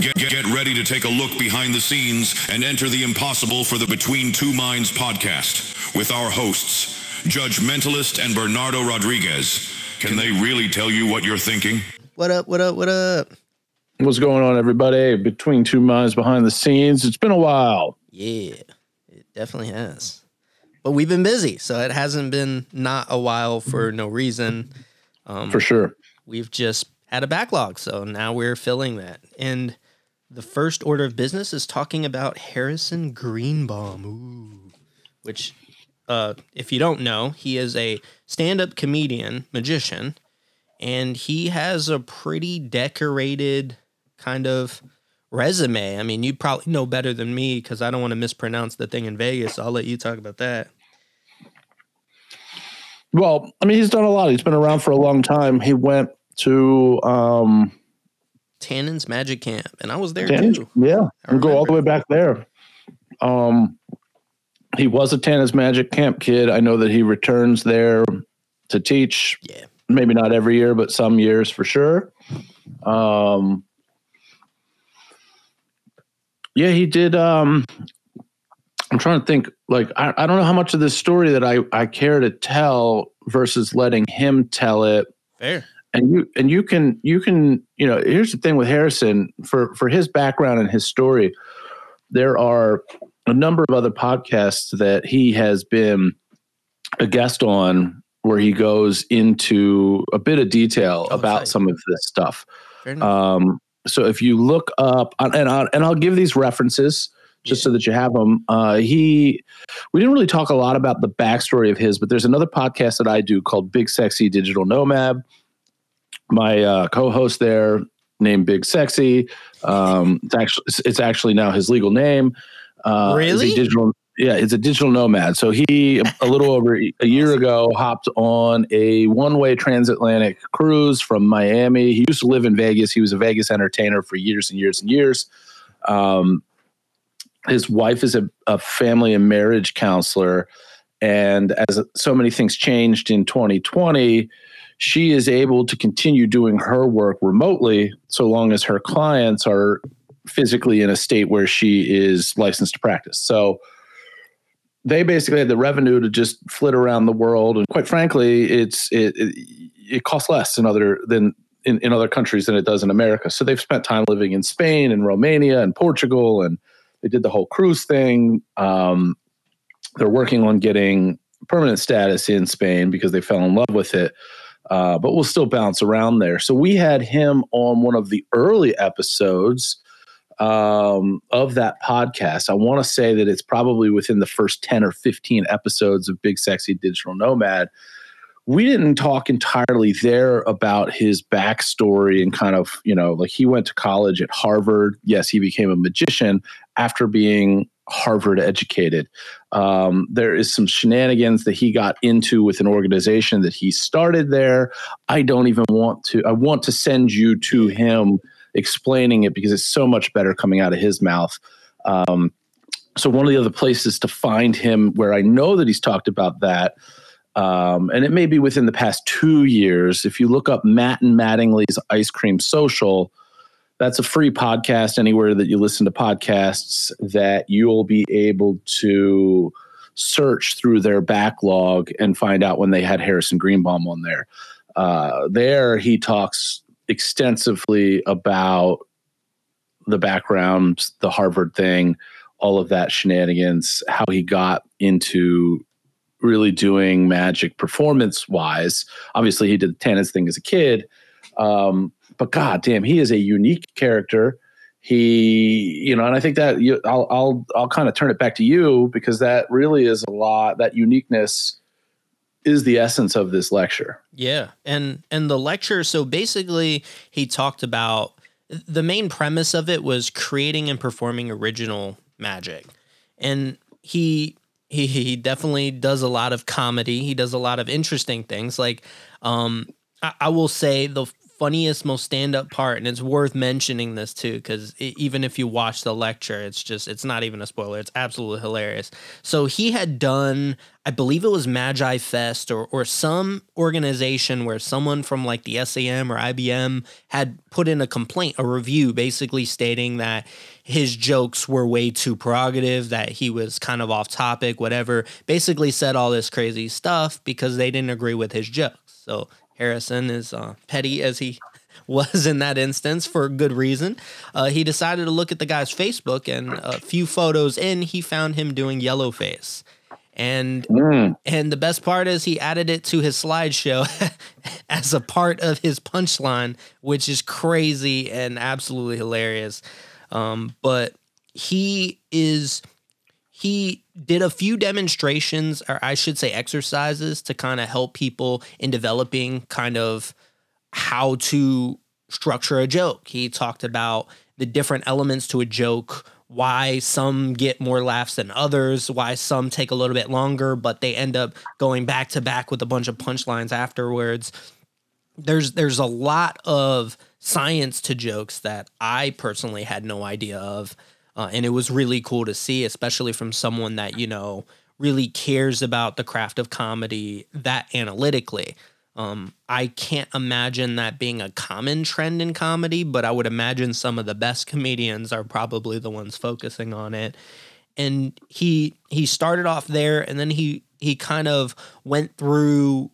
Get ready to take a look behind the scenes and enter the impossible for the Between Two Minds podcast with our hosts, Judgmentalist and Bernardo Rodriguez. Can they really tell you what you're thinking? What up? What's going on, everybody? Between Two Minds behind the scenes. It's been a while. Yeah, it definitely has. But we've been busy, so it hasn't been not a while for no reason. For sure. We've just had a backlog, so now we're filling that. And the first order of business is talking about Harrison Greenbaum, which, if you don't know, he is a stand-up comedian, magician, and he has a pretty decorated kind of resume. I mean, you probably know better than me because I don't want to mispronounce the thing in Vegas, so I'll let you talk about that. Well, I mean, he's done a lot. He's been around for a long time. He went to Tannen's Magic Camp, and I was there too. Yeah, we'll go all the way back there. He was a Tannen's Magic Camp kid. I know that he returns there to teach. Yeah, maybe not every year, but some years for sure. Yeah, he did. I'm trying to think. Like, I don't know how much of this story that I care to tell versus letting him tell it. Fair. And you can here's the thing with Harrison, for his background and his story, there are a number of other podcasts that he has been a guest on where he goes into a bit of detail about some of this stuff. So if you look up, and I'll give these references just so that you have them. We didn't really talk a lot about the backstory of his, but there's another podcast that I do called Big Sexy Digital Nomad. My co-host there, named Big Sexy, it's actually now his legal name. Really? It's a digital nomad. So he, a little over a year ago, hopped on a one-way transatlantic cruise from Miami. He used to live in Vegas. He was a Vegas entertainer for years and years and years. His wife is a family and marriage counselor. And as so many things changed in 2020, she is able to continue doing her work remotely so long as her clients are physically in a state where she is licensed to practice. So they basically had the revenue to just flit around the world. And quite frankly, it costs less in other countries than it does in America. So they've spent time living in Spain and Romania and Portugal, and they did the whole cruise thing. They're working on getting permanent status in Spain because they fell in love with it. But we'll still bounce around there. So we had him on one of the early episodes of that podcast. I want to say that it's probably within the first 10 or 15 episodes of Big Sexy Digital Nomad. We didn't talk entirely there about his backstory and kind of, like he went to college at Harvard. Yes, he became a magician after being Harvard educated. There is some shenanigans that he got into with an organization that he started there. I want to send you to him explaining it because it's so much better coming out of his mouth. So one of the other places to find him where I know that he's talked about that, and it may be within the past 2 years, if you look up Matt and Mattingly's Ice Cream Social, that's a free podcast anywhere that you listen to podcasts that you'll be able to search through their backlog and find out when they had Harrison Greenbaum on there. There he talks extensively about the background, the Harvard thing, all of that shenanigans, how he got into really doing magic performance-wise. Obviously, he did the tennis thing as a kid, but God damn, he is a unique character. And I think that I'll kind of turn it back to you because that really is a lot. That uniqueness is the essence of this lecture. Yeah, and the lecture. So basically, he talked about the main premise of it was creating and performing original magic, and he definitely does a lot of comedy. He does a lot of interesting things. Like, I will say the funniest, most stand-up part, and it's worth mentioning this too, because even if you watch the lecture, it's not even a spoiler. It's absolutely hilarious. So he had done, I believe it was Magi Fest or some organization where someone from like the SAM or IBM had put in a complaint, a review, basically stating that his jokes were way too prerogative, that he was kind of off topic, whatever. Basically said all this crazy stuff because they didn't agree with his jokes. So Harrison, is petty as he was in that instance for good reason. He decided to look at the guy's Facebook, and a few photos in, he found him doing yellowface. And the best part is he added it to his slideshow as a part of his punchline, which is crazy and absolutely hilarious. But he did a few demonstrations, or I should say exercises, to kind of help people in developing kind of how to structure a joke. He talked about the different elements to a joke, why some get more laughs than others, why some take a little bit longer, but they end up going back to back with a bunch of punchlines afterwards. There's a lot of science to jokes that I personally had no idea of. And it was really cool to see, especially from someone that, really cares about the craft of comedy that analytically. I can't imagine that being a common trend in comedy, but I would imagine some of the best comedians are probably the ones focusing on it. And he started off there, and then he kind of went through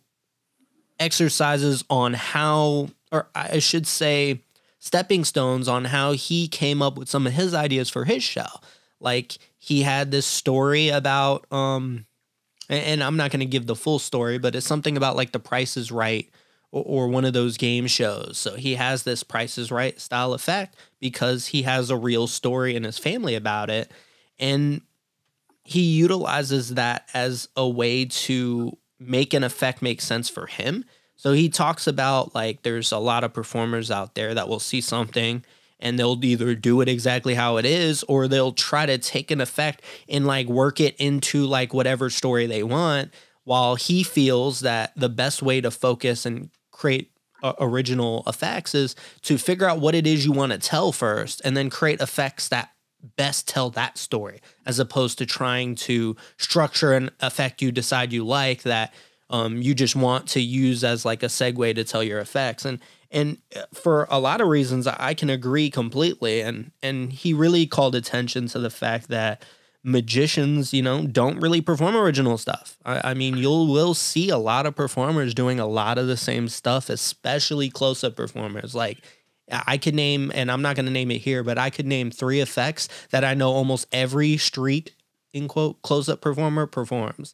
exercises on how, or I should say, stepping stones on how he came up with some of his ideas for his show. Like, he had this story about, and I'm not going to give the full story, but it's something about like The Price is Right or one of those game shows. So he has this Price is Right style effect because he has a real story in his family about it. And he utilizes that as a way to make an effect make sense for him. So he talks about, like, there's a lot of performers out there that will see something and they'll either do it exactly how it is, or they'll try to take an effect and like work it into like whatever story they want, while he feels that the best way to focus and create original effects is to figure out what it is you want to tell first and then create effects that best tell that story, as opposed to trying to structure an effect you decide you like that you just want to use as like a segue to tell your effects. And for a lot of reasons, I can agree completely. And he really called attention to the fact that magicians, don't really perform original stuff. I mean, will see a lot of performers doing a lot of the same stuff, especially close-up performers. Like, I could name, and I'm not going to name it here, but I could name 3 effects that I know almost every street, in quote, close-up performer performs.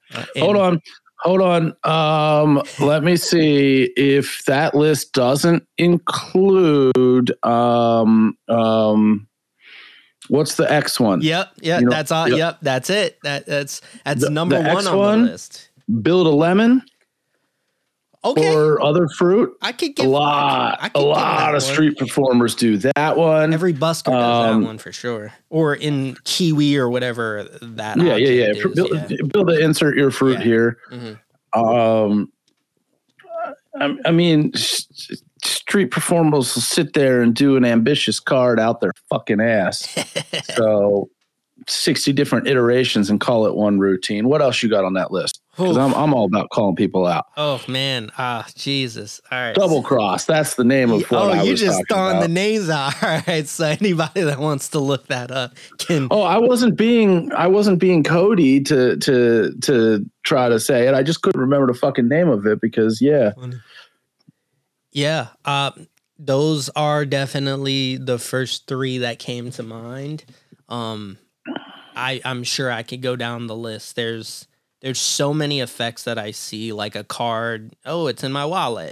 Hold on. Let me see if that list doesn't include what's the X one? Yep. That's all. Yep. That's it. That's number the one on the list. Build a Lemon. Okay. Or other fruit. I could give a lot of street performers do that one. Every busker does that one for sure. Or in Kiwi or whatever that. Yeah. Is, Build a insert your fruit here. Mm-hmm. I mean, street performers will sit there and do an ambitious card out their fucking ass. So 60 different iterations and call it one routine. What else you got on that list? Because I'm all about calling people out. Oh man, Jesus! All right, Double cross. That's the name of what I was talking about. Oh, you just throwing the names out. All right, so anybody that wants to look that up can. Oh, I wasn't being Cody to try to say it. I just couldn't remember the fucking name of it because those are definitely the first 3 that came to mind. I'm sure I could go down the list. There's so many effects that I see, like a card. Oh, it's in my wallet,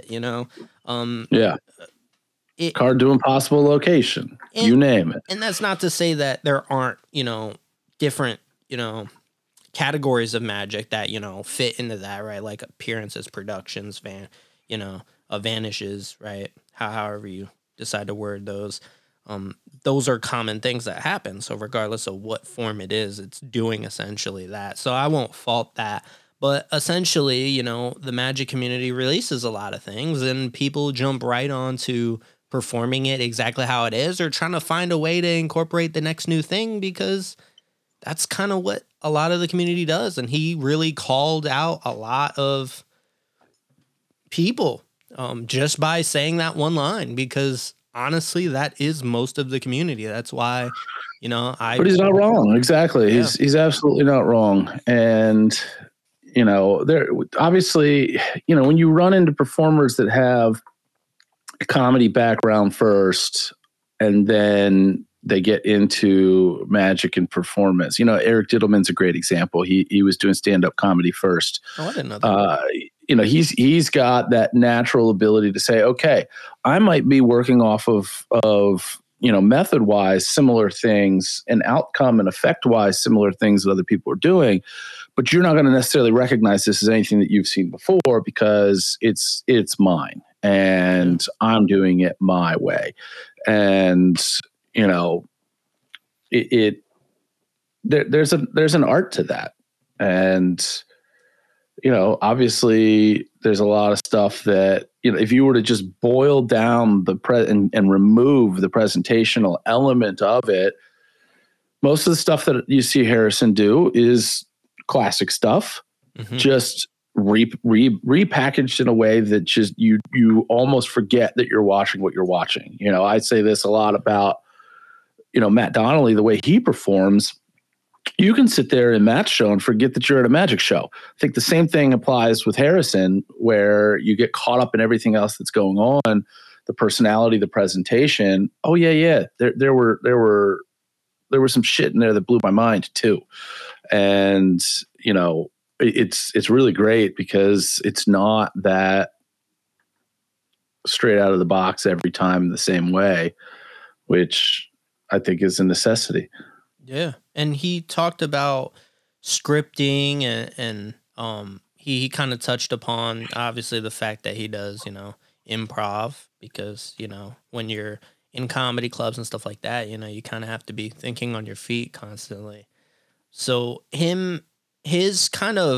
Card to impossible location. You name it. And that's not to say that there aren't, different, categories of magic that, fit into that, right? Like appearances, productions, vanishes, right? However you decide to word those. Those are common things that happen. So regardless of what form it is, it's doing essentially that. So I won't fault that. But essentially, you know, the Magic community releases a lot of things and people jump right on to performing it exactly how it is or trying to find a way to incorporate the next new thing because that's kind of what a lot of the community does. And he really called out a lot of people just by saying that one line because honestly, that is most of the community. That's why, you know, But he's not wrong. Exactly. Yeah. He's absolutely not wrong. And, you know, there obviously, you know, when you run into performers that have a comedy background first and then they get into magic and performance, you know, Eric Diddleman's a great example. He was doing stand-up comedy first. Oh, I didn't know that. You know, he's got that natural ability to say, okay, I might be working off of you know, method wise similar things and outcome and effect wise similar things that other people are doing, but you're not going to necessarily recognize this as anything that you've seen before because it's mine and I'm doing it my way. And you know, there's an art to that. And you know, obviously there's a lot of stuff that, you know, if you were to just boil down the and remove the presentational element of it, most of the stuff that you see Harrison do is classic stuff, just repackaged in a way that just you almost forget that you're watching what you're watching. You know, I say this a lot about, you know, Matt Donnelly, the way he performs. You can sit there in Matt's show and forget that you're at a magic show. I think the same thing applies with Harrison, where you get caught up in everything else that's going on, the personality, the presentation. Oh yeah. There were some shit in there that blew my mind too. And you know, it's really great because it's not that straight out of the box every time the same way, which I think is a necessity. Yeah. And he talked about scripting and he kind of touched upon obviously the fact that he does, you know, improv because, you know, when you're in comedy clubs and stuff like that, you know, you kind of have to be thinking on your feet constantly. So his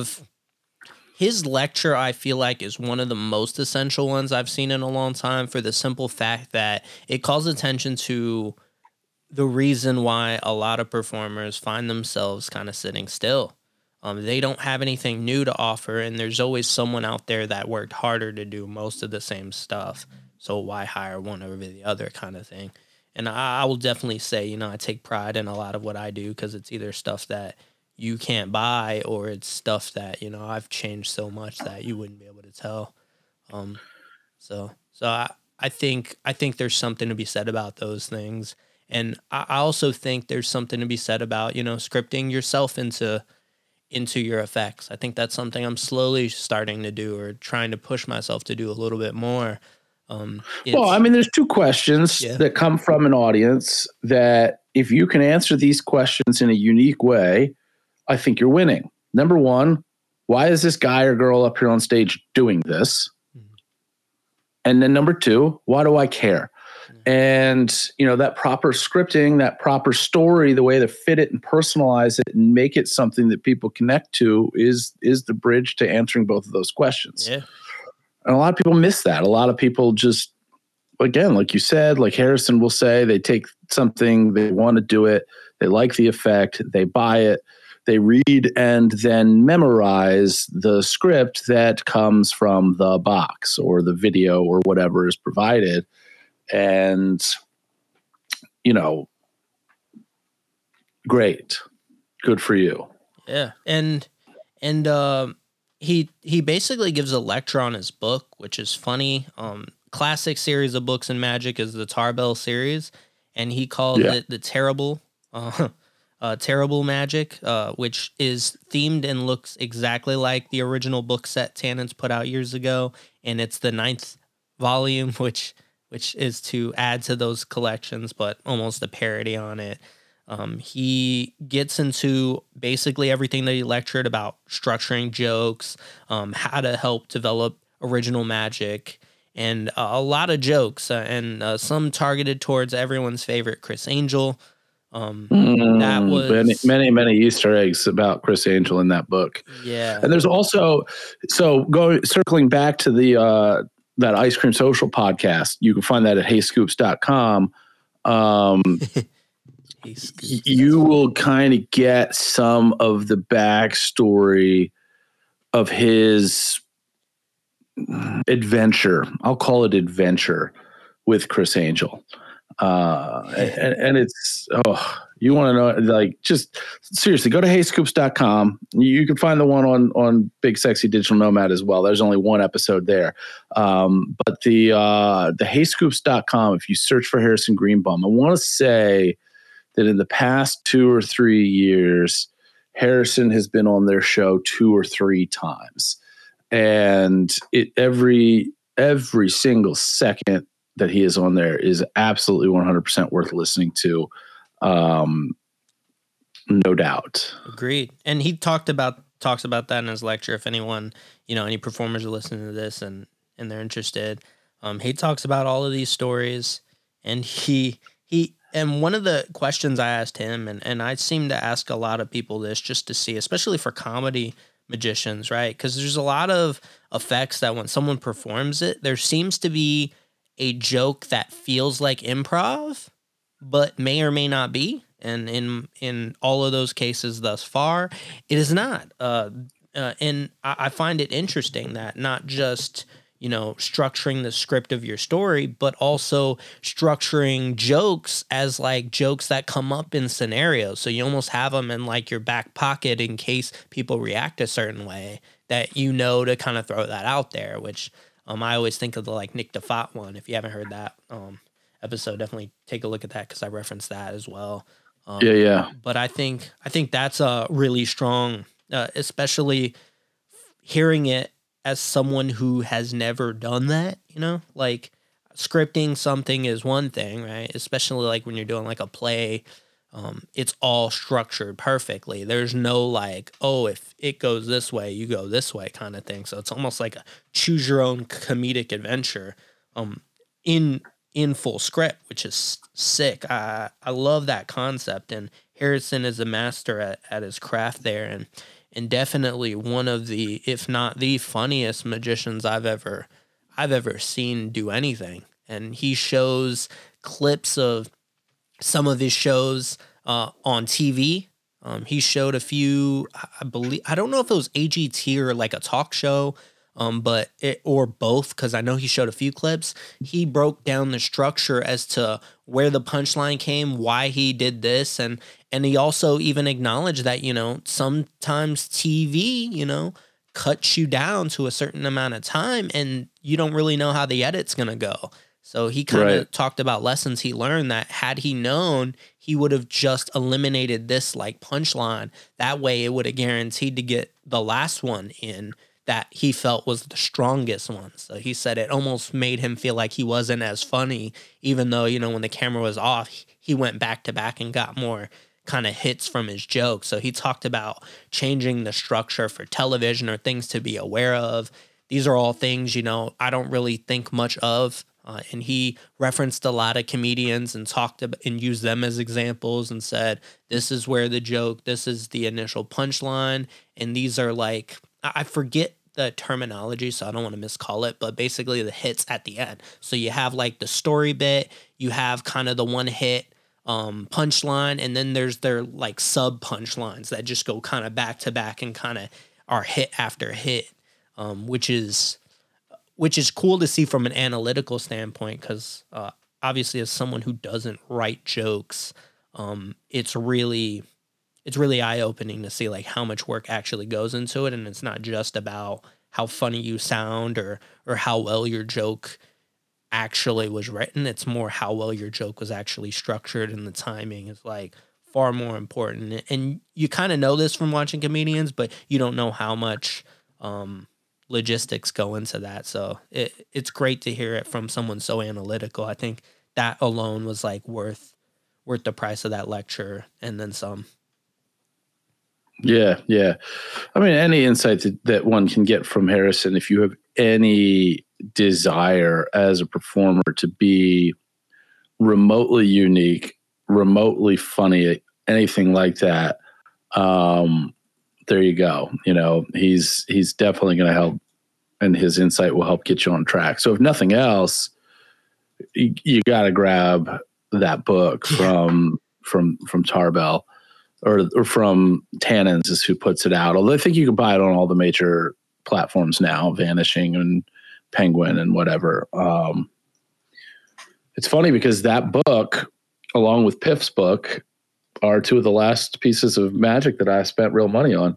lecture, I feel like, is one of the most essential ones I've seen in a long time for the simple fact that it calls attention to the reason why a lot of performers find themselves kind of sitting still. They don't have anything new to offer, and there's always someone out there that worked harder to do most of the same stuff. So why hire one over the other kind of thing? And I will definitely say, you know, I take pride in a lot of what I do because it's either stuff that you can't buy or it's stuff that, you know, I've changed so much that you wouldn't be able to tell. So I think there's something to be said about those things. And I also think there's something to be said about, you know, scripting yourself into your effects. I think that's something I'm slowly starting to do or trying to push myself to do a little bit more. Well, I mean, there's two questions that come from an audience that if you can answer these questions in a unique way, I think you're winning. Number one, why is this guy or girl up here on stage doing this? Mm-hmm. And then number two, why do I care? And, you know, that proper scripting, that proper story, the way to fit it and personalize it and make it something that people connect to is the bridge to answering both of those questions. Yeah. And a lot of people miss that. A lot of people just, again, like you said, like Harrison will say, they take something, they want to do it, they like the effect, they buy it, they read and then memorize the script that comes from the box or the video or whatever is provided. And, you know, great. Good for you. Yeah. And he basically gives a lecture on his book, which is funny. Classic series of books in Magic is the Tarbell series. And he called it the Terrible Magic, which is themed and looks exactly like the original book set Tannen's put out years ago. And it's the 9th volume, which is to add to those collections, but almost a parody on it. He gets into basically everything that he lectured about structuring jokes, how to help develop original Magic, and a lot of jokes, and some targeted towards everyone's favorite Chris Angel. That was many Easter eggs about Criss Angel in that book. Yeah. And there's also, circling back to the that Ice Cream Social podcast, you can find that at heyscoops.com. You will kind of get some of the backstory of his adventure. I'll call it adventure with Criss Angel. And it's, you want to know, like, just seriously, go to heyscoops.com. You can find the one on Big Sexy Digital Nomad as well. There's only one episode there. But the heyscoops.com, if you search for Harrison Greenbaum, I want to say that in the past 2 or 3 years, Harrison has been on their show 2 or 3 times. And every single second that he is on there is absolutely 100% worth listening to. No doubt. Agreed. And he talks about that in his lecture. If anyone, any performers are listening to this and they're interested, he talks about all of these stories. And and one of the questions I asked him, and I seem to ask a lot of people this just to see, especially for comedy magicians, right? Because there's a lot of effects that when someone performs it, there seems to be a joke that feels like improv, but may or may not be. And in all of those cases thus far, it is not. And I find it interesting that not just, structuring the script of your story, but also structuring jokes as like jokes that come up in scenarios. So you almost have them in like your back pocket in case people react a certain way that to kind of throw that out there, which I always think of the like Nick DeFont one. If you haven't heard that episode, definitely take a look at that because I referenced that as well. Yeah. But I think that's a really strong, especially hearing it as someone who has never done that, like scripting something is one thing, right? Especially like when you're doing like a play, it's all structured perfectly. There's no like, if it goes this way, you go this way kind of thing. So it's almost like a choose your own comedic adventure, in full script, which is sick. I love that concept, and Harrison is a master at his craft there, and definitely one of the, if not the funniest magicians I've ever seen do anything. And he shows clips of some of his shows on TV. He showed a few, I don't know if it was AGT or like a talk show, or both, because I know he showed a few clips. He broke down the structure as to where the punchline came, why he did this, and he also even acknowledged that, sometimes TV, cuts you down to a certain amount of time and you don't really know how the edit's going to go. So he kind of talked about lessons he learned that had he known, he would have just eliminated this like punchline. That way it would have guaranteed to get the last one in that he felt was the strongest one. So he said it almost made him feel like he wasn't as funny, even though, when the camera was off, he went back to back and got more kind of hits from his jokes. So he talked about changing the structure for television or things to be aware of. These are all things, I don't really think much of. And he referenced a lot of comedians and talked about and used them as examples and said, this is where the joke, this is the initial punchline. And these are like, I forget the terminology, so I don't want to miscall it, but basically the hits at the end. So you have like the story bit, you have kind of the one hit punchline, and then there's their like sub punchlines that just go kind of back to back and kind of are hit after hit, which is cool to see from an analytical standpoint, because obviously as someone who doesn't write jokes, it's really eye-opening to see like how much work actually goes into it, and it's not just about how funny you sound or how well your joke actually was written. It's more how well your joke was actually structured, and the timing is like far more important. And you kind of know this from watching comedians, but you don't know how much logistics go into that. So it's great to hear it from someone so analytical. I think that alone was like worth the price of that lecture and then some. Yeah. I mean, any insight that one can get from Harrison, if you have any desire as a performer to be remotely unique, remotely funny, anything like that, there you go. You know, he's definitely going to help, and his insight will help get you on track. So if nothing else, you got to grab that book from Tarbell or from Tannins is who puts it out. Although I think you can buy it on all the major platforms now, Vanishing and Penguin and whatever. It's funny because that book, along with Piff's book, are two of the last pieces of magic that I spent real money on.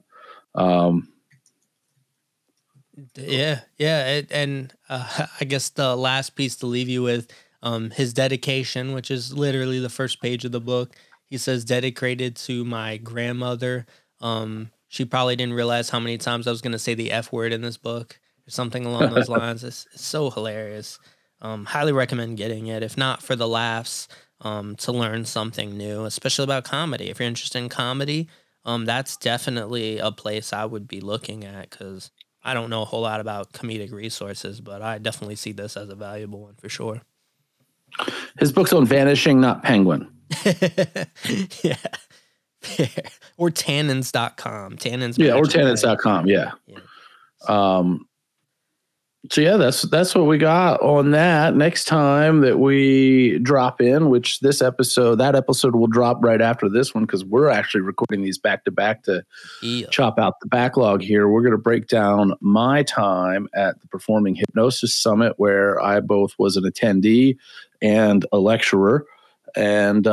And I guess the last piece to leave you with, his dedication, which is literally the first page of the book. He says, dedicated to my grandmother. She probably didn't realize how many times I was going to say the F word in this book or something along those lines. It's so hilarious. Highly recommend getting it, if not for the laughs, to learn something new, especially about comedy. If you're interested in comedy, that's definitely a place I would be looking at, because I don't know a whole lot about comedic resources, but I definitely see this as a valuable one for sure. His book's on Vanishing, not Penguin. Yeah. Or Tannins.com. Tannins. Yeah, or Tannins.com. Yeah. So yeah, that's what we got on that. Next time that we drop in, which that episode will drop right after this one, because we're actually recording these back to back to chop out the backlog here. We're going to break down my time at the Performing Hypnosis Summit, where I both was an attendee and a lecturer. And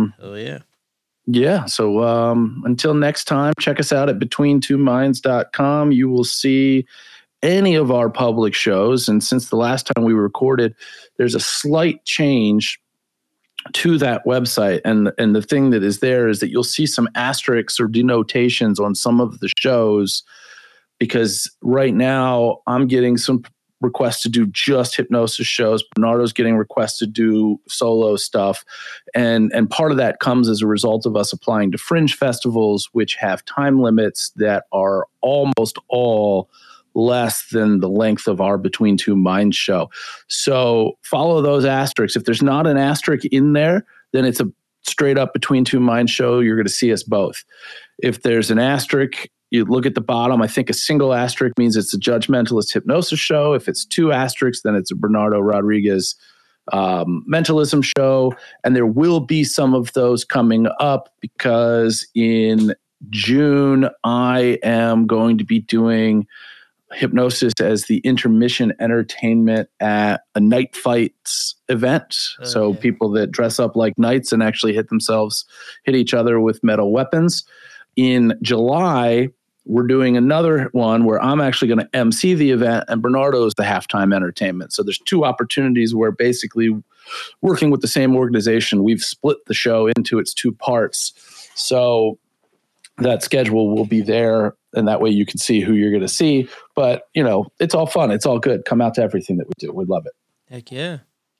yeah. So until next time, check us out at betweentwominds.com. You will see any of our public shows. And since the last time we recorded, there's a slight change to that website. And the thing that is there is that you'll see some asterisks or denotations on some of the shows, because right now I'm getting some requests to do just hypnosis shows. Bernardo's getting requests to do solo stuff. And part of that comes as a result of us applying to fringe festivals, which have time limits that are almost all less than the length of our Between Two Minds show. So follow those asterisks. If there's not an asterisk in there, then it's a straight up Between Two Minds show. You're going to see us both. If there's an asterisk, you look at the bottom. I think a single asterisk means it's a Judgmentalist Hypnosis show. If it's two asterisks, then it's a Bernardo Rodriguez Mentalism show. And there will be some of those coming up, because in June, I am going to be doing hypnosis as the intermission entertainment at a Night Fights event. So people that dress up like knights and actually hit each other with metal weapons. In July, we're doing another one where I'm actually going to MC the event, and Bernardo is the halftime entertainment. So there's two opportunities where, basically working with the same organization, we've split the show into its two parts. So that schedule will be there, and that way you can see who you're going to see. But, you know, it's all fun. It's all good. Come out to everything that we do. We'd love it. Heck yeah.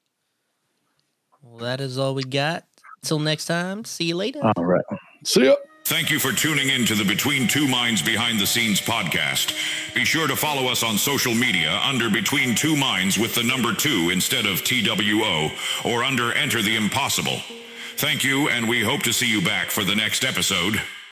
Well, that is all we got. Till next time. See you later. All right. See ya. Thank you for tuning in to the Between Two Minds Behind the Scenes podcast. Be sure to follow us on social media under Between Two Minds with the number 2 instead of TWO, or under Enter the Impossible. Thank you, and we hope to see you back for the next episode.